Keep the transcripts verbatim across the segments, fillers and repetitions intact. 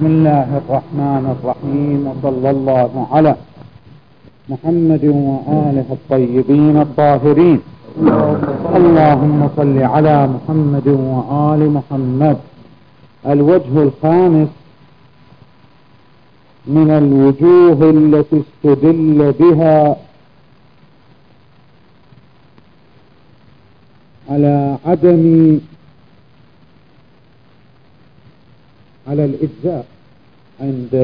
بسم الله الرحمن الرحيم، وصلى الله على محمد وآله الطيبين الطاهرين. اللهم صل على محمد وآل محمد. الوجه الخامس من الوجوه التي استدل بها على عدم على الإجزاء عند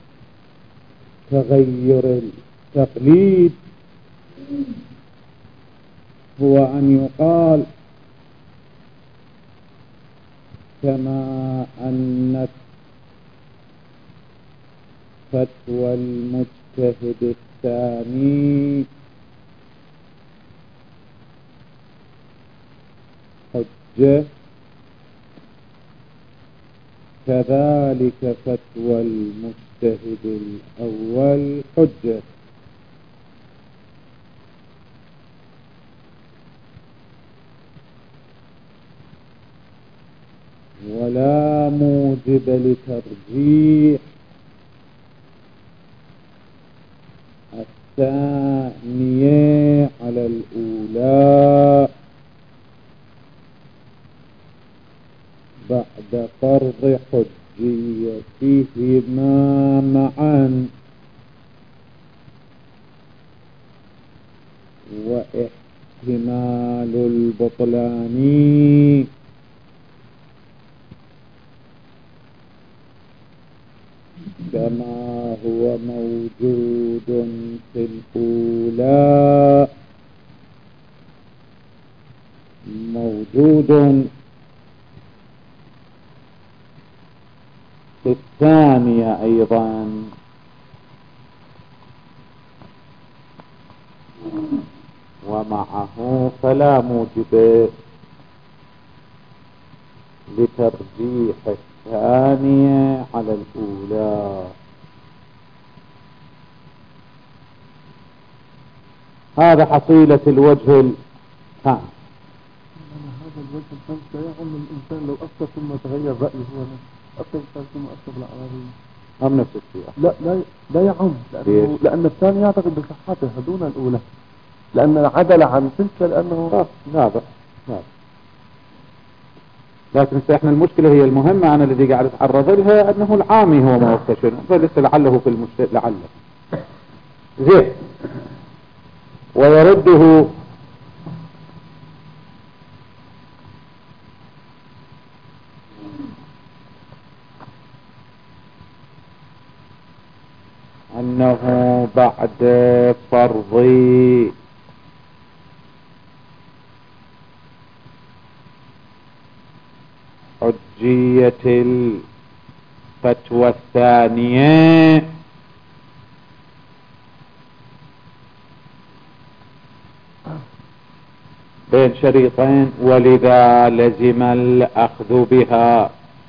تغير التقليد هو أن يقال كما أن فتوى المجتهد الثاني حجة، كذلك فتوى المجتهد الأول حجة. ولا موجب لترجيح الثانية على الأولى بعد فرض حجيتهما معا واحتمال البطلان كما هو موجود في الأولى موجود في الثانية أيضا، ومعه فلا موجب لترجيح الثانية على الأولى. هذا حصيلة الوجه الخامس. هذا الوجه الخامس لا يعم الإنسان لو أفتى ثم تغير رأيه، هو أفتى الإنسان ثم أفتى بالأعرابي أم نفس الشيء؟ لا لا لا يعم، لأنه لأن الثاني يعتقد بصحتها دون الأولى، لأن العدل عن تلك لأنه نابع نابع. لكن احنا المشكلة هي المهمة، أنا الذي قاعد أتعرض لها أنه العامي هو موكشن، فلسه لعله في المشكلة لعله زين. ويرده أنه بعد فرض حجية الفتوى الثانية بين شريطين، ولذا لزم الأخذ بها.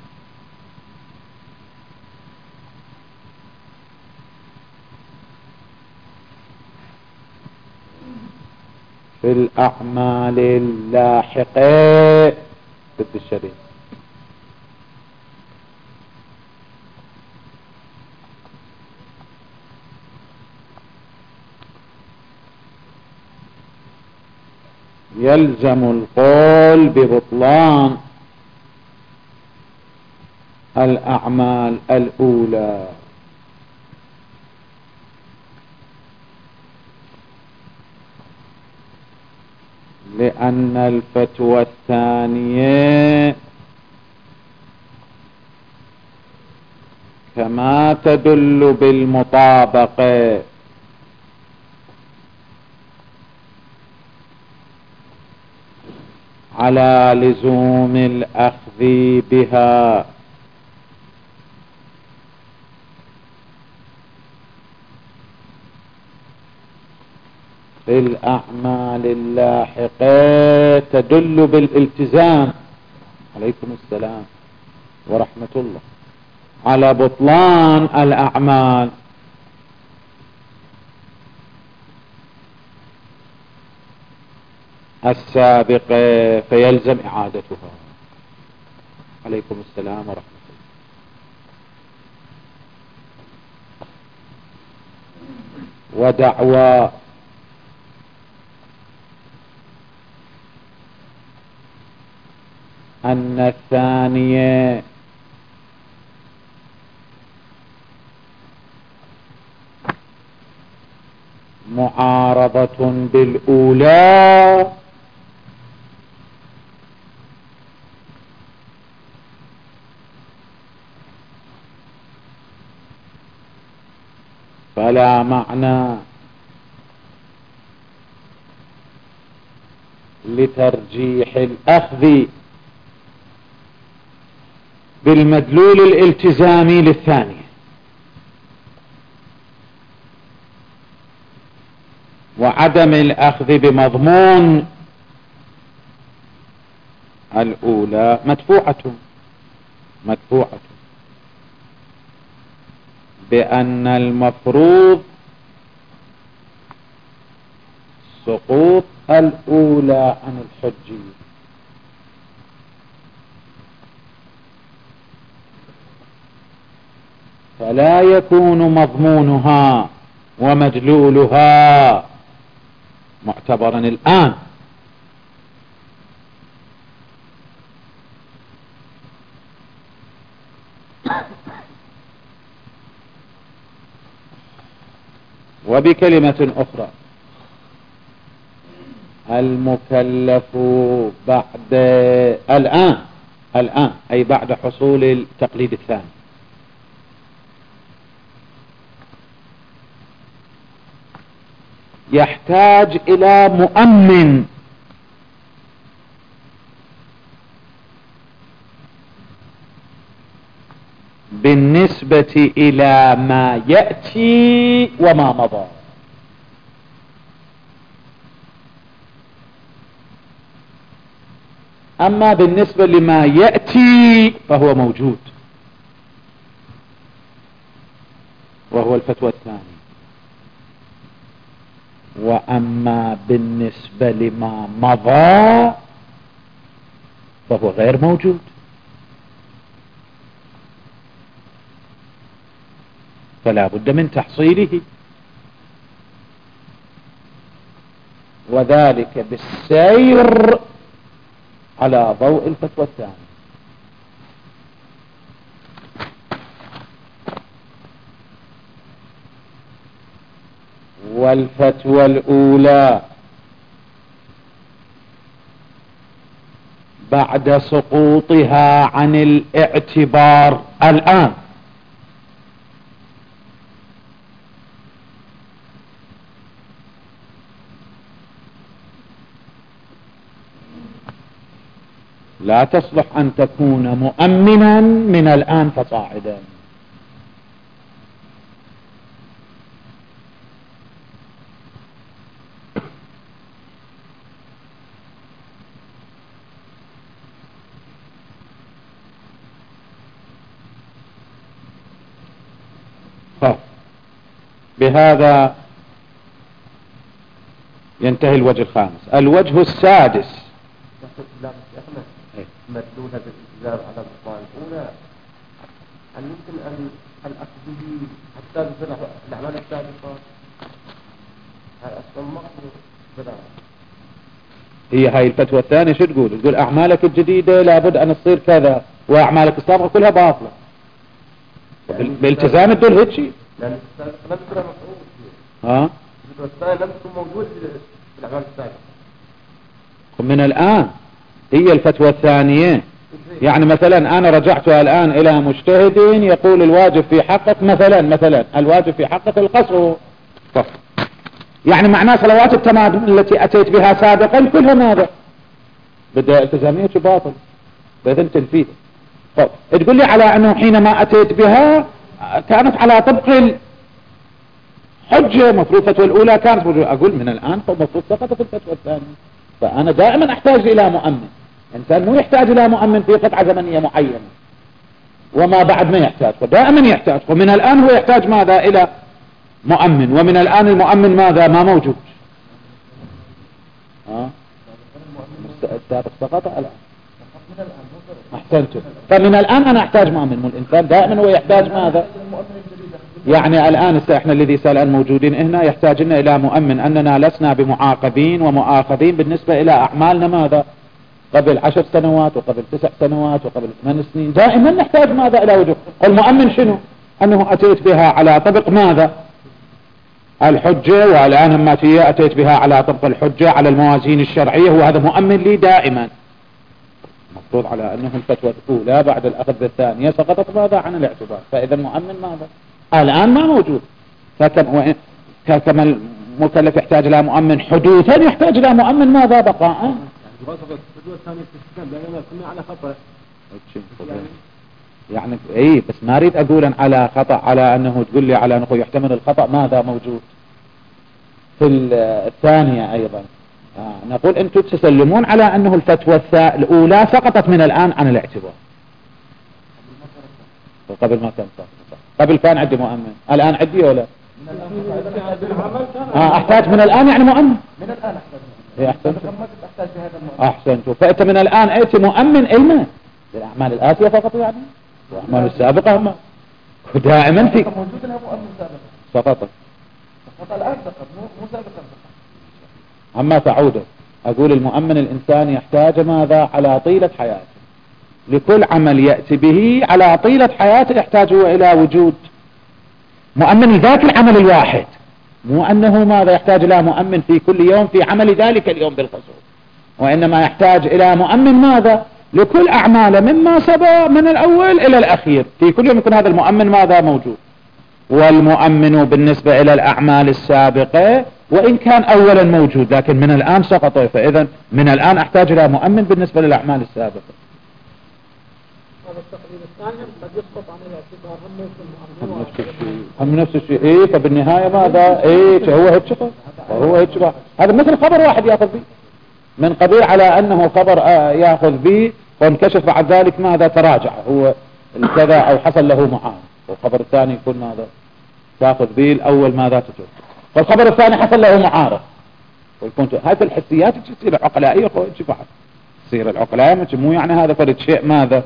في الأعمال اللاحقة ضد الشريط. يلزم القول ببطلان الأعمال الأولى لأن الفتوى الثانية كما تدل بالمطابقة على لزوم الأخذ بها في الأعمال اللاحقة تدل بالالتزام، عليكم السلام ورحمة الله، على بطلان الأعمال السابقة فيلزم إعادتها. عليكم السلام ورحمة الله. ودعوى أن الثانية معارضة بالأولى فلا معنى لترجيح الأخذ بالمدلول الالتزامي للثانية، وعدم الأخذ بمضمون الأولى مدفوعة مدفوعة بأن المفروض سقوط الأولى عن الحجية، فلا يكون مضمونها ومدلولها معتبرا الآن. وبكلمة أخرى، المكلف بعد الآن الآن أي بعد حصول التقليد الثاني يحتاج إلى مؤمن بالنسبة إلى ما يأتي وما مضى. أما بالنسبة لما يأتي فهو موجود، وهو الفتوى الثانية. وأما بالنسبة لما مضى فهو غير موجود. فلا بد من تحصيله، وذلك بالسير على ضوء الفتوى الثانية. والفتوى الأولى بعد سقوطها عن الاعتبار الآن لا تصلح أن تكون مؤمنا من الآن فصاعدا. بهذا ينتهي الوجه الخامس. الوجه السادس، مدلول هذا الالتزام على الأطوال الأولى، هل يمكن أن الأخذ به حتى الأعمال السابقة؟ هل أصلا مقصود؟ هي هاي الفتوى الثانية شو تقول؟ تقول أعمالك الجديدة لابد أن تصير كذا، وأعمالك السابقة كلها باطلة. يعني بالالتزام تقول هيك شيء؟ لأن لم تكن مفعول. ها؟ الفتوى الثانية لم تكن موجود في الأعمال السابقة. من الآن هي الفتوى الثانية. يعني مثلا أنا رجعت الآن إلى مجتهد يقول الواجب في حقك مثلا مثلا الواجب في حقك القصر، يعني معناه صلوات التمادم التي أتيت بها سابقا كلها ماذا؟ بدأ التزامية باطل بإذن تنفيذ. طب تقول لي على أنه حينما أتيت بها كانت على طبق الحجة، مفروض الفتوى الأولى كانت موجودة. أقول من الآن فمفروض سقطت الفتوى الثانية. فأنا دائما أحتاج إلى مؤمن. إنسان مو يحتاج إلى مؤمن في قطعة زمنية معينة وما بعد ما يحتاج، فدائما يحتاج. ومن الآن هو يحتاج ماذا؟ إلى مؤمن. ومن الآن المؤمن ماذا؟ ما موجود. ها؟ السابق سقط الآن. أحسنت. فمن الآن أنا أحتاج مؤمن. الإنسان دائما هو يحتاج ماذا؟ يعني الآن احنا الذي سأل موجودين هنا يحتاج لنا إلى مؤمن أننا لسنا بمعاقبين ومؤاخذين بالنسبة إلى أعمالنا ماذا قبل عشر سنوات وقبل تسع سنوات وقبل ثمان سنين. دائما نحتاج ماذا إلى وجوه. المؤمن شنو؟ أنه أتيت بها على طبق ماذا الحجة، والآن هماتية أتيت بها على طبق الحجة على الموازين الشرعية، وهذا مؤمن لي دائما. مفروض على أنه الفتوى الأولى بعد الأخذ بالثانية سقطت ماذا عن الاعتبار، فإذا المؤمن ماذا الآن ما موجود. فكما المكلف يحتاج إلى مؤمن حدوثا يحتاج إلى مؤمن ماذا بقاء. يعني اي بس ما اريد اقول على خطأ، على انه تقول لي على انه يحتمل الخطأ ماذا موجود في الثانية ايضا. آه نقول انتم تسلمون على انه الفتوى الاولى سقطت من الان عن الاعتبار وقبل ما كان سقط. قبل كان عندي مؤمن، الان عندي ولا آه احتاج من الان يعني مؤمن من الان احتاج. احسنتوا. فانت من الان اتي مؤمن علما للاعمال الاتيه فقط يعني واعمال السابقه هم دائما في موجود لها مؤمن سابقا سقط سقط الان سقط مو سابقا. اما تعود اقول المؤمن الانسان يحتاج ماذا على طيله حياته، لكل عمل ياتي به على طيله حياته يحتاج الى وجود مؤمن ذاك العمل الواحد، مو انه ماذا يحتاج الى مؤمن في كل يوم في عمل ذلك اليوم بالخصوص، وانما يحتاج الى مؤمن ماذا لكل اعماله مما سبق من الاول الى الاخير، في كل يوم يكون هذا المؤمن ماذا موجود. والمؤمن بالنسبة الى الاعمال السابقة وان كان اولا موجود لكن من الان سقط، فاذا من الان احتاج الى مؤمن بالنسبة للاعمال السابقة. هذا التقليد الثاني قد يسقط عن الاعتبار هم نفس الشيء هم نفس الشيء. ايه فبالنهاية ماذا ايه هو هيك شغل وهو هيك شغل. هذا مثل خبر واحد ياخذ به من قبيل على انه خبر آه ياخذ به وانكشف بعد ذلك ماذا تراجع هو كذا او حصل له معارض، والخبر الثاني يكون ماذا تاخذ به الاول ماذا تترك، والخبر الثاني حصل له معارض ويكون هذه الحسيات تصير العقلائية بعد تصير العقلائية مو يعني هذا فرد شيء ماذا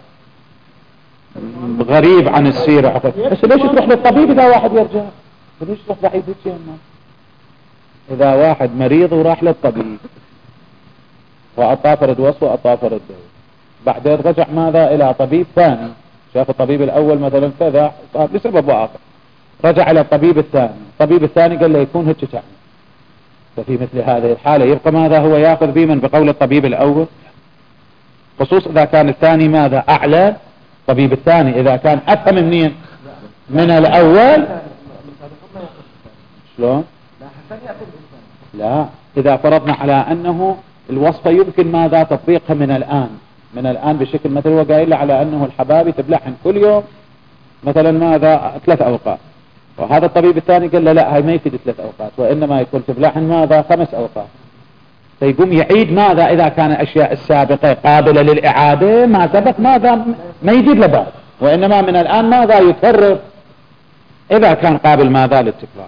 غريب عن السيرة. بس ليش تروح للطبيب اذا واحد يرجع؟ ليش تروح بعيد شيء؟ اذا واحد مريض وراح للطبيب واعطاه فرد وصفه واعطاه فرد دواء، بعدين رجع ماذا الى طبيب ثاني، شاف الطبيب الاول مثلا كذا صار لسبب اخر، رجع الى الطبيب الثاني، الطبيب الثاني قال له يكون هيك تعمل. ففي مثل هذه الحالة يبقى ماذا هو ياخذ به من بقول الطبيب الاول، خصوص اذا كان الثاني ماذا اعلى، الطبيب الثاني اذا كان افهم منين من الاول. شلون؟ لا اذا فرضنا على انه الوصفة يمكن ماذا تطبيقها من الان من الان بشكل مثل هو قايل على انه الحبابي تبلعن كل يوم مثلا ماذا ثلاث اوقات، وهذا الطبيب الثاني قال له لا هاي ما يفيد ثلاث اوقات وانما يكون تبلعن ماذا خمس اوقات، فيقوم يعيد ماذا اذا كان الاشياء السابقة قابلة للاعادة ما سبق ماذا ما يجيب لبعض، وانما من الان ماذا يكرر اذا كان قابل ماذا للتكرار.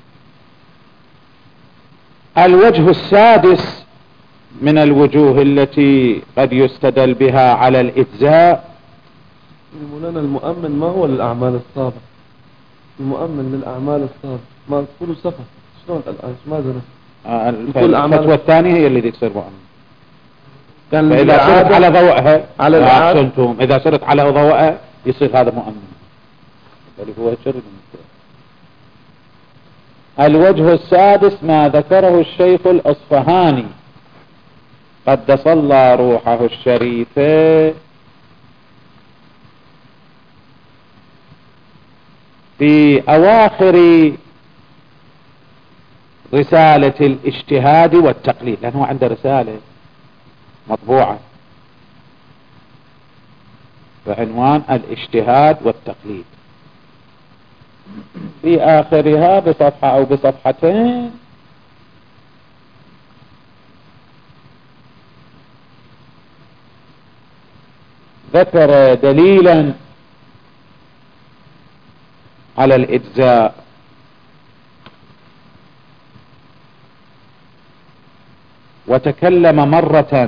الوجه السادس من الوجوه التي قد يستدل بها على الإجزاء. مولانا المؤمن ما هو للأعمال السابقة؟ المؤمن للأعمال السابقة ما تقولوا صفة شلون الآن ما زلت آه الفتوى الثانية هي اللي تصير مؤمن. فإذا صرت على ضوءها على الإعادة إذا صرت على ضوءها يصير هذا مؤمن. هو الشرط. الوجه السادس ما ذكره الشيخ الأصفهاني قدس الله روحه الشريفة في أواخر رسالة الاجتهاد والتقليد، لأنه عنده رسالة مطبوعة بعنوان الاجتهاد والتقليد، في آخرها بصفحة أو بصفحتين ذكر دليلا على الإجزاء، وتكلم مرة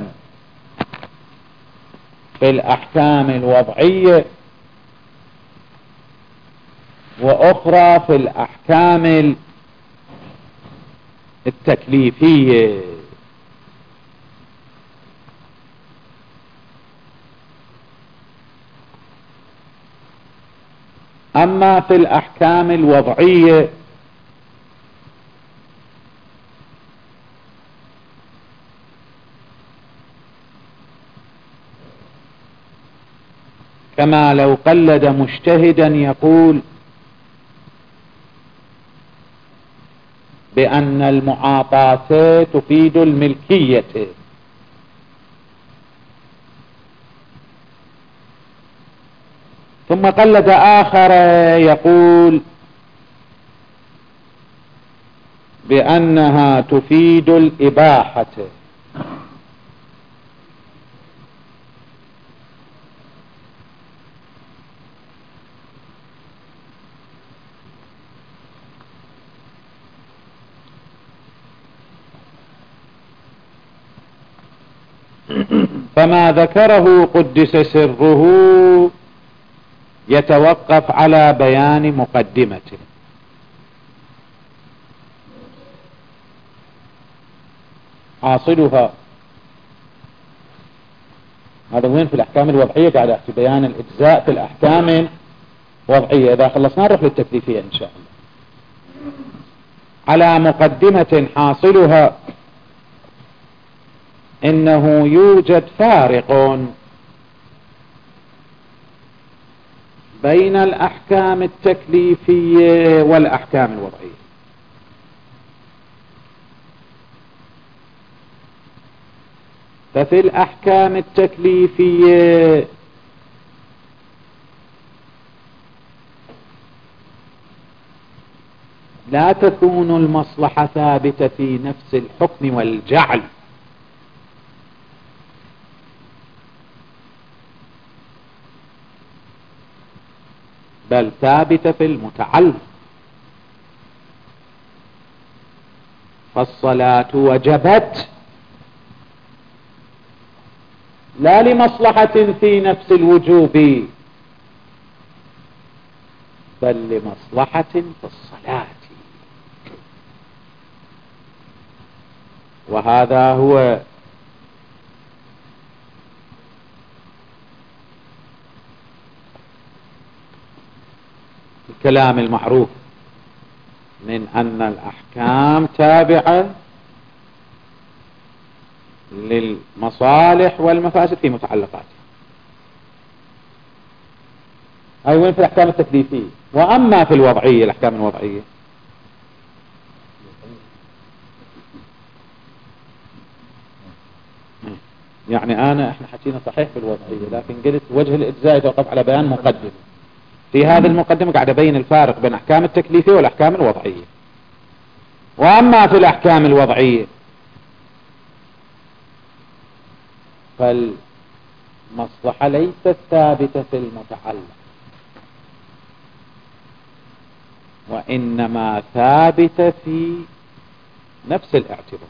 في الأحكام الوضعية وأخرى في الأحكام التكليفية. أما في الأحكام الوضعية كما لو قلد مجتهدا يقول بأن المعاطاة تفيد الملكية، ثم قلد آخر يقول بأنها تفيد الإباحة، فما ذكره قدس سره يتوقف على بيان مقدمته. حاصلها هذا وين في الأحكام الوضعية، قاعد في بيان الإجزاء في الأحكام الوضعية. إذا خلصنا نروح للتكليفية إن شاء الله. على مقدمة حاصلها إنه يوجد فارق بين الأحكام التكليفية والأحكام الوضعية. ففي الأحكام التكليفية لا تكون المصلحة ثابتة في نفس الحكم والجعل، بل ثابتة في المتعلق. فالصلاة وجبت لا لمصلحة في نفس الوجوب، بل لمصلحة في الصلاة. وهذا هو الكلام المعروف من أن الأحكام تابعة للمصالح والمفاسد في متعلقاتها. أي وين في الأحكام التكليفية. وأما في الوضعية، الأحكام الوضعية يعني أنا إحنا حكينا صحيح في الوضعية، لكن قلت وجه الإجزاء يتوقف على بيان مقدمة. في هذه المقدمة قاعد أبين الفارق بين الأحكام التكليفية والأحكام الوضعية. وأما في الأحكام الوضعية فالمصلحة ليست ثابتة في المتعلق، وإنما ثابتة في نفس الاعتبار.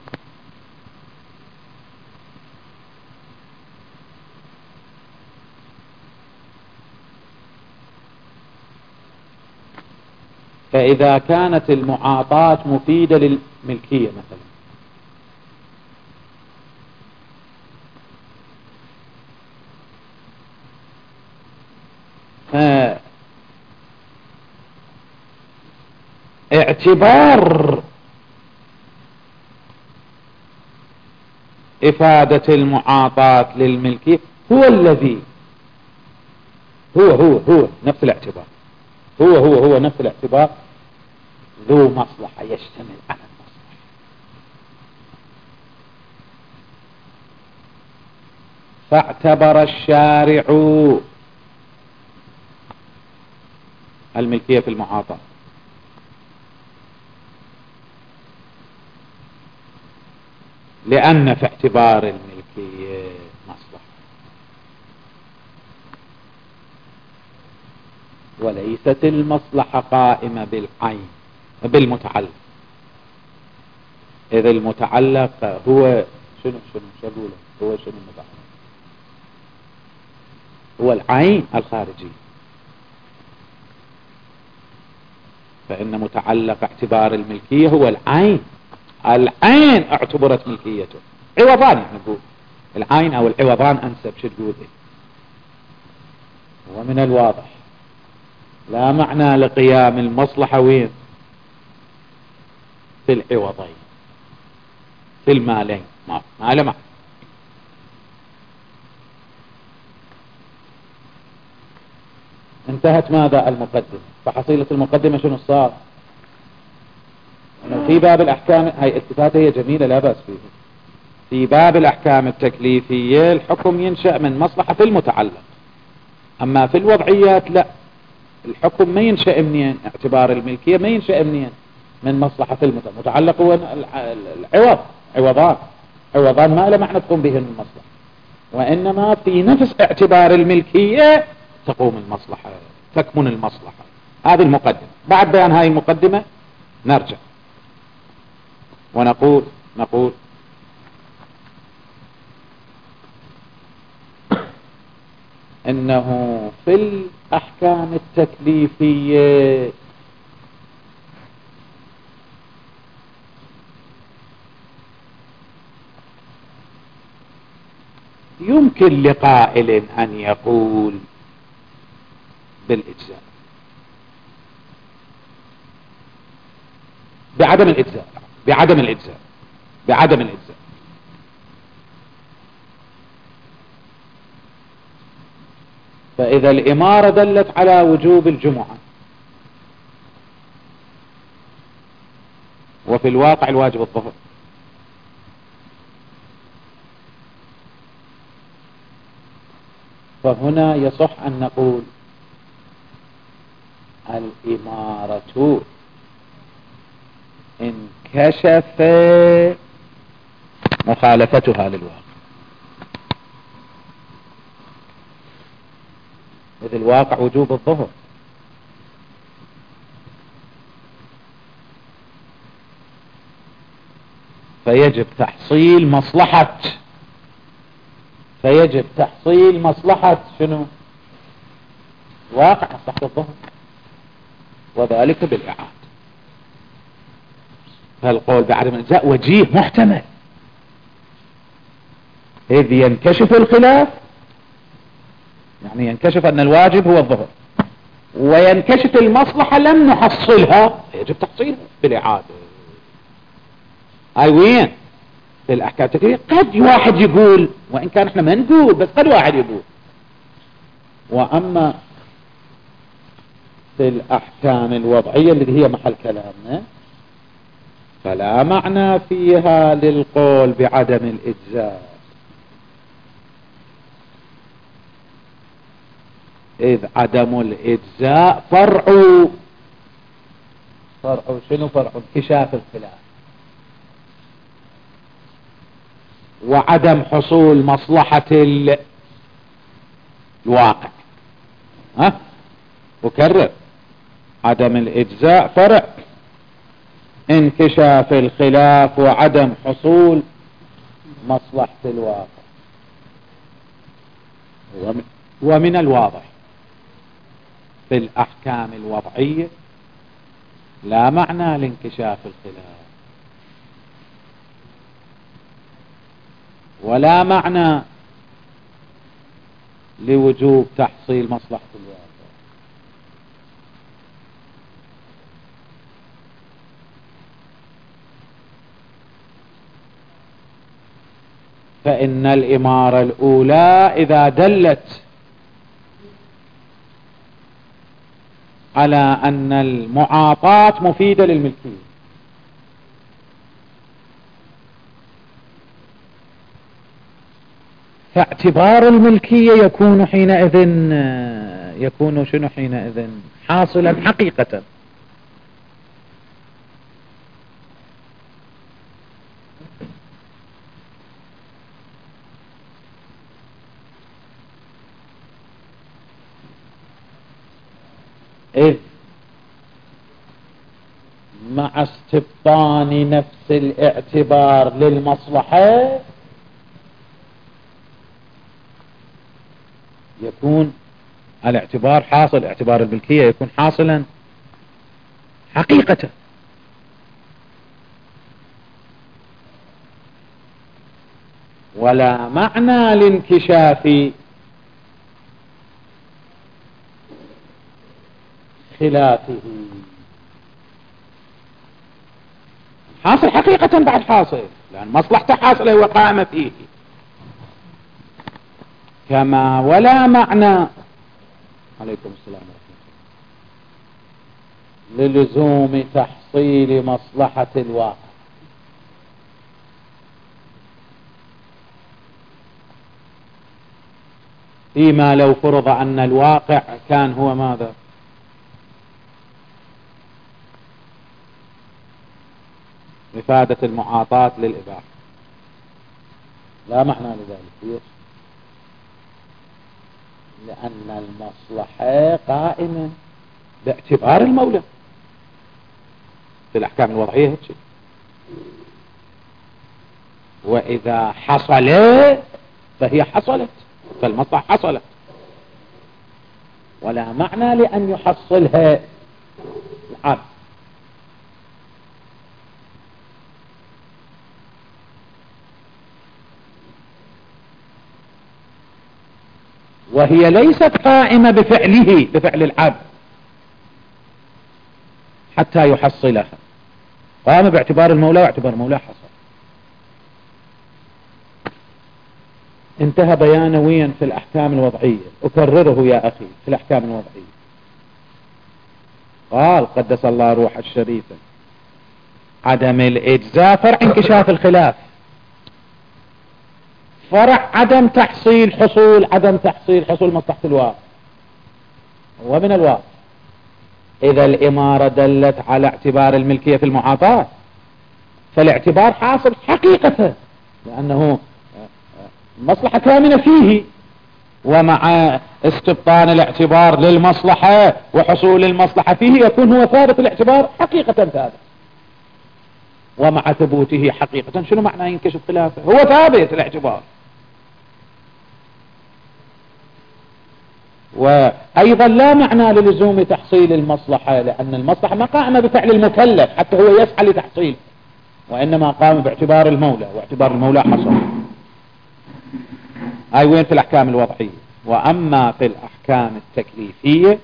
فإذا كانت المعاطاة مفيدة للملكية مثلا، اعتبار إفادة المعاطاة للملكية هو الذي هو هو هو نفس الاعتبار هو هو هو نفس الاعتبار ذو مصلحة، يشتمل على المصلحة. فاعتبر الشارع الملكية في المعاطاة لأن في اعتبار الملكية مصلحة، وليست المصلحة قائمة بالعين بالمتعلق. إذا المتعلق هو شنو شنو شو أقوله هو شنو المتعلق هو العين الخارجية. فإن متعلق اعتبار الملكية هو العين. العين اعتبرت ملكيته. عوضان نقول العين أو العوضان أنسب شو تقول إيه. ومن الواضح لا معنى لقيام المصلحة وين؟ في العوضين، في المالين، ما ما له معنى. انتهت ماذا؟ المقدمة. فحصيلة المقدمة شنو صار؟ في باب الأحكام، هاي التفاتة هي جميلة لا بأس فيها. في باب الأحكام التكليفية الحكم ينشأ من مصلحة في المتعلق، أما في الوضعيات لا، الحكم ما ينشأ منين؟ اعتبار الملكية ما ينشأ منين؟ من مصلحة في المتعلق. المتعلق هو العوض، عوضان عوضان ما له معنى تقوم به المصلحة، وإنما في نفس اعتبار الملكية تقوم المصلحة، تكمن المصلحة. هذه المقدمة. بعد بيان هاي المقدمة نرجع ونقول نقول إنه في الأحكام التكليفية يمكن لقائل أن يقول بالإجزاء، بعدم الإجزاء بعدم الإجزاء بعدم الإجزاء فإذا الإمارة دلت على وجوب الجمعة وفي الواقع الواجب الظهر، فهنا يصح أن نقول الإمارة انكشف مخالفتها للواقع، إذ الواقع وجوب الظهر. فيجب تحصيل مصلحة فيجب تحصيل مصلحة شنو؟ واقع مصلحة الظهر، وذلك بالإعادة. فالقول بعدم الإجزاء وجيه محتمل، إذ ينكشف الخلاف، يعني ينكشف أن الواجب هو الظهر، وينكشف المصلحة لم نحصلها، يجب تحصيلها بالإعادة. هاي وين؟ في الأحكام التكليفية قد واحد يقول، وإن كان احنا ما نقول، بس قد واحد يقول. وأما في الأحكام الوضعية اللي هي محل كلامنا فلا معنى فيها للقول بعدم الإجزاء، إذ عدم الإجزاء فرع فرع شنو؟ فرع انكشاف الخلاف، وعدم حصول مصلحة الواقع. ها أكرر، عدم الإجزاء فرع انكشاف الخلاف وعدم حصول مصلحة الواقع. ومن الواضح في الأحكام الوضعية لا معنى لانكشاف الخلاف ولا معنى لوجوب تحصيل مصلحة الواقع. فإن الإمارة الأولى إذا دلت على أن المعاطاة مفيدة للملكية فاعتبار الملكية يكون حينئذ يكون شنو حينئذ حاصلا حقيقة. إذ مع استبطان نفس الاعتبار للمصلحة يكون الاعتبار حاصل، اعتبار الملكية يكون حاصلا حقيقة. ولا معنى لانكشاف خلافه، حاصل حقيقة بعد حاصل، لأن مصلحته حاصلة وقائمة فيه. كما ولا معنى، عليكم السلام ورحمة الله، للزوم تحصيل مصلحة الواقع. فيما لو فرض أن الواقع كان هو ماذا؟ إفادة المعاطاة للإباحة، لا معنى لذلك، لأن المصلحة قائمة باعتبار المولى في الأحكام الوضعية هيك. وإذا حصل فهي حصلت، فالمصلحة حصلت، ولا معنى لأن يحصلها العبد. وهي ليست قائمة بفعله، بفعل العبد حتى يحصلها، قام باعتبار المولى واعتبار المولى حصل. انتهى بيانويا في الأحكام الوضعية، أكرره يا أخي في الأحكام الوضعية. قال قدس الله روح الشريفة: عدم الإجزاء فرع انكشاف الخلاف، فرع عدم تحصيل حصول عدم تحصيل حصول مصلحة الواقع ومن الواقع. إذا الإمارة دلت على اعتبار الملكية في المعاطاة فالاعتبار حاصل حقيقة، لأنه مصلحة كامنة فيه، ومع استبطان الاعتبار للمصلحة وحصول المصلحة فيه يكون هو ثابت الاعتبار حقيقة ثابت، ومع ثبوته حقيقة شنو معنى ينكشف خلافه؟ هو ثابت الاعتبار. وأيضا لا معنى للزوم تحصيل المصلحة، لأن المصلحة ما قائمة بفعل المكلف حتى هو يسعى لتحصيل، وإنما قام باعتبار المولى، واعتبار المولى حصل. هاي وين في الأحكام الوضعية. وأما في الأحكام التكليفية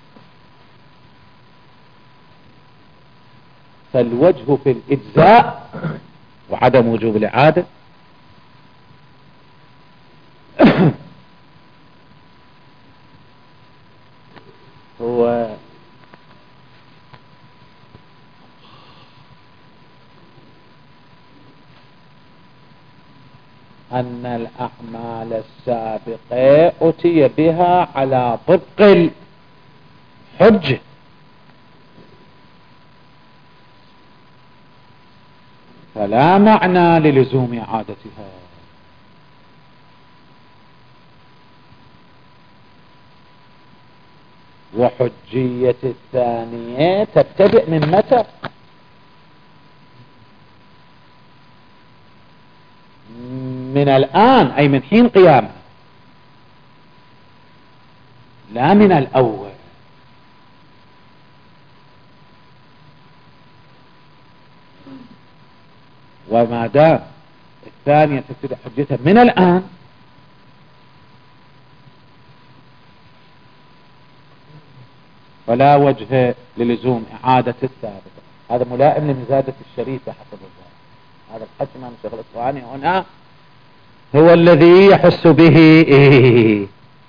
فالوجه في الإجزاء وعدم وجوب الإعادة هو أن الأعمال السابقة أتي بها على طبق الحجة، فلا معنى للزوم إعادتها. وحجية الثانية تبتدئ من متى؟ من الآن، أي من حين قيامه، لا من الأول. وما دام الثانية تبتدئ حجتها من الآن فلا وجه للزوم إعادة السابقة. هذا ملائم لمزاجة الشريفة حسب الظاهر. هذا الحج من الشيخ الإصفهاني هنا هو الذي يحس به. إيه.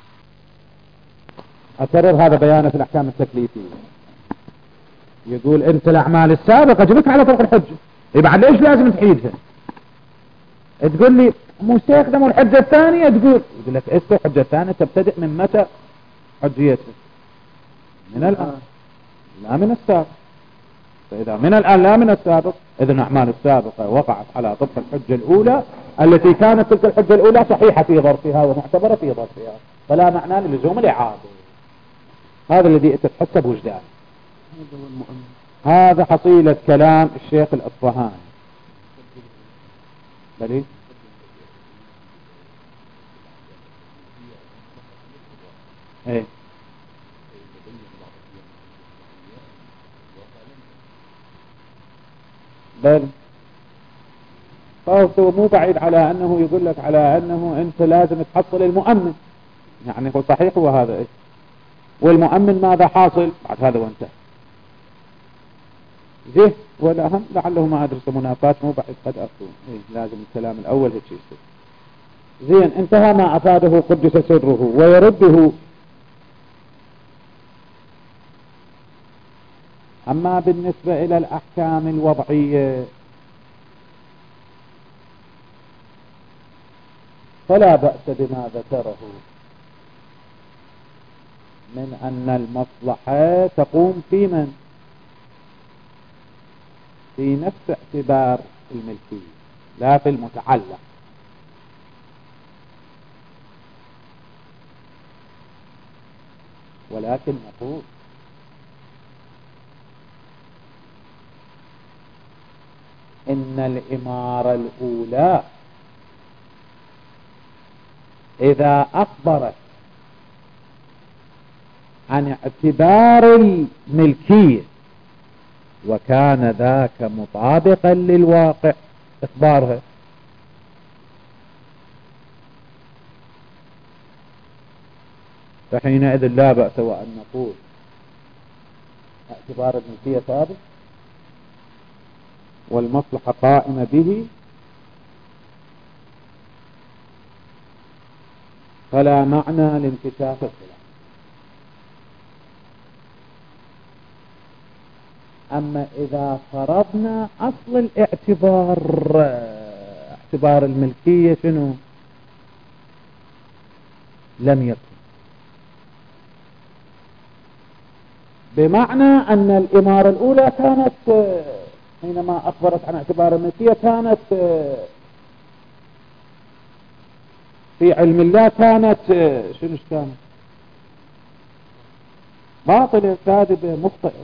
أكرر هذا بيانه في الأحكام التكليفية. يقول أنت الأعمال السابقة جبت على طرق الحجة، يبقى ليش لازم تعيدها؟ تقول لي مستخدم الحجة الثانية، تقول يقول لك إيه الحجة الثانية تبتدئ من متى حجيتها؟ من الآن لا من السابق. فإذا من الآن لا من السابق إذن الأعمال السابقة وقعت على طبق الحجة الأولى التي كانت تلك الحجة الأولى صحيحة في ظرفها ومعتبرة في ظرفها، فلا معنى للزوم الإعادة. هذا الذي تتحسب وجدان. هذا حصيلة كلام الشيخ الأصفهاني. بلي ايه بل فهو مو بعيد على أنه يقول لك على أنه أنت لازم تحصل المؤمن، يعني هو صحيح هو هذا إيه؟ والمؤمن ماذا حاصل بعد هذا وانتهى زين. والأهم لعله ما أدرس منافات مو بعيد قد أكون إيه لازم الكلام الأول هيك يصير زين. انتهى ما أفاده قدس سره ويرده. أما بالنسبة إلى الأحكام الوضعية فلا بأس بما ذكره من أن المصلحة تقوم في من؟ في نفس اعتبار الملكية لا في المتعلق. ولكن نقول إن الإمارة الأولى إذا أخبرت عن اعتبار الملكية وكان ذاك مطابقا للواقع إخبارها فحينئذ لا بأس وأن نقول اعتبار الملكية ثابت والمصلحة قائمة به فلا معنى لانكشاف الخلاف. أما إذا فرضنا أصل الاعتبار اعتبار الملكية شنو لم يكن، بمعنى أن الإمارة الأولى كانت حينما أخبرت عن اعتبار الملكية كانت في علم الله كانت شنو كانت باطلة كاذبة مخطئة.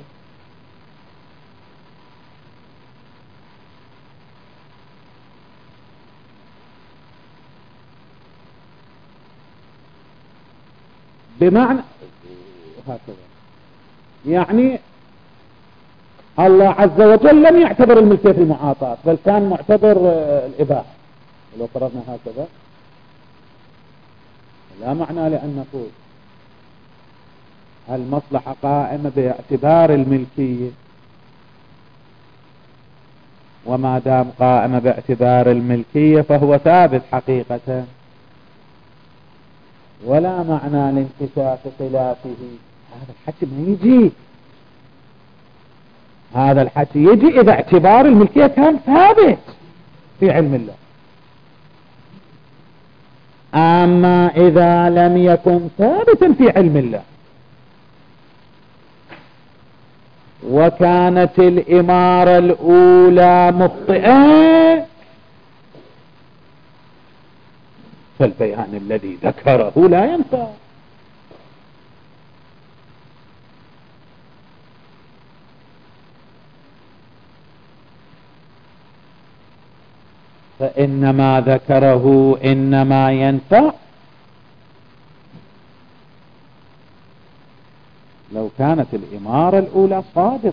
بمعنى هكذا يعني الله عز وجل لم يعتبر الملكية في المعاطاة بل كان معتبر الإباحة. ولو فرضنا هكذا لا معنى لأن نقول المصلحة قائمة باعتبار الملكية وما دام قائمة باعتبار الملكية فهو ثابت حقيقة ولا معنى لانكشاف خلافه. هذا الحكي ما يجي، هذا الحكي يجي إذا اعتبار الملكية كان ثابت في علم الله. أما إذا لم يكن ثابتا في علم الله وكانت الإمارة الأولى مخطئة فالبيان الذي ذكره لا ينفع. فإنما ذكره إنما ينفع لو كانت الإمارة الأولى صادقة.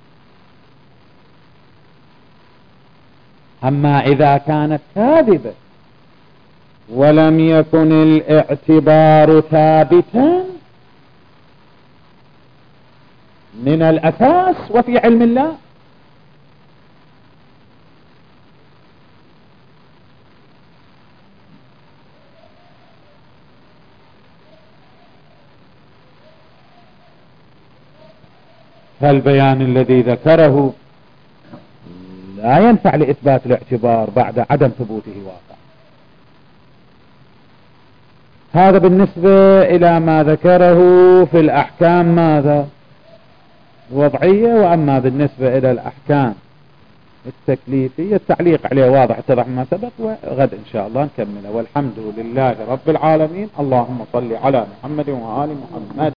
أما إذا كانت كاذبة ولم يكن الاعتبار ثابتا من الأساس وفي علم الله فالبيان الذي ذكره لا ينفع لإثبات الاعتبار بعد عدم ثبوته واقع. هذا بالنسبة إلى ما ذكره في الأحكام ماذا وضعية. وأما بالنسبة إلى الأحكام التكليفية التعليق عليه واضح اتضح ما سبق وغد إن شاء الله نكمله. والحمد لله رب العالمين. اللهم صل على محمد وآل محمد.